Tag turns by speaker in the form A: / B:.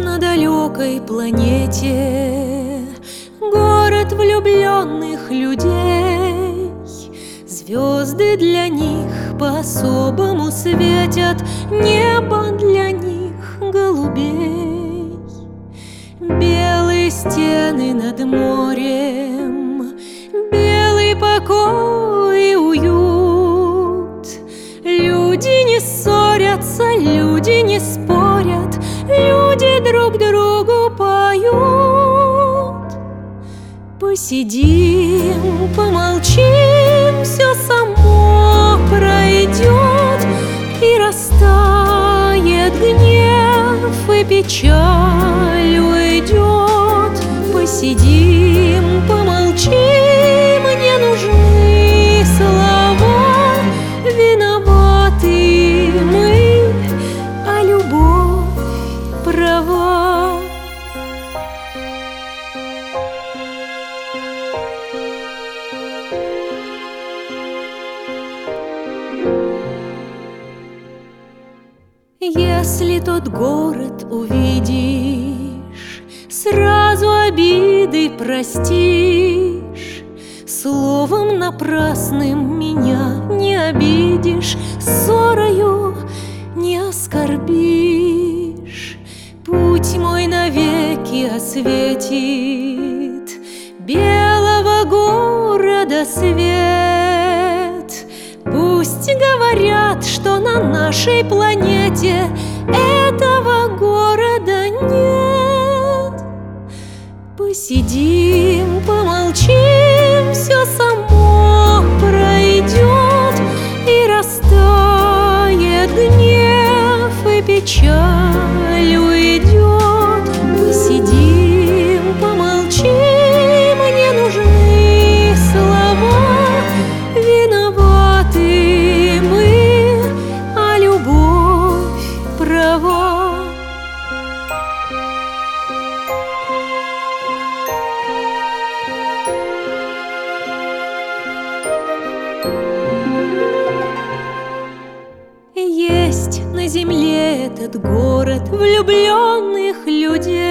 A: на далекой планете город влюбленных людей. Звезды для них по-особому светят, небо для них голубей. Белые стены над морем, белый покой и уют. Люди не ссорятся, люди не спорят, люди друг другу поют. Посидим, помолчим, все само пройдет, и растает гнев, и печаль уйдет. Посидим, помолчим, не нужны слова, виноваты мы, а любовь права. Если тот город увидишь, сразу обиды простишь. Словом напрасным меня не обидишь, ссорою не оскорбишь. Путь мой навеки осветит белого города свет. Пусть говорят, что на нашей планете этого города нет. Посидим, помолчим, все само пройдет, и растает гнев, и печаль уйдет. Посидим, помолчим, не нужны слова, виноваты мы, а любовь права. Есть на земле этот город влюбленных людей.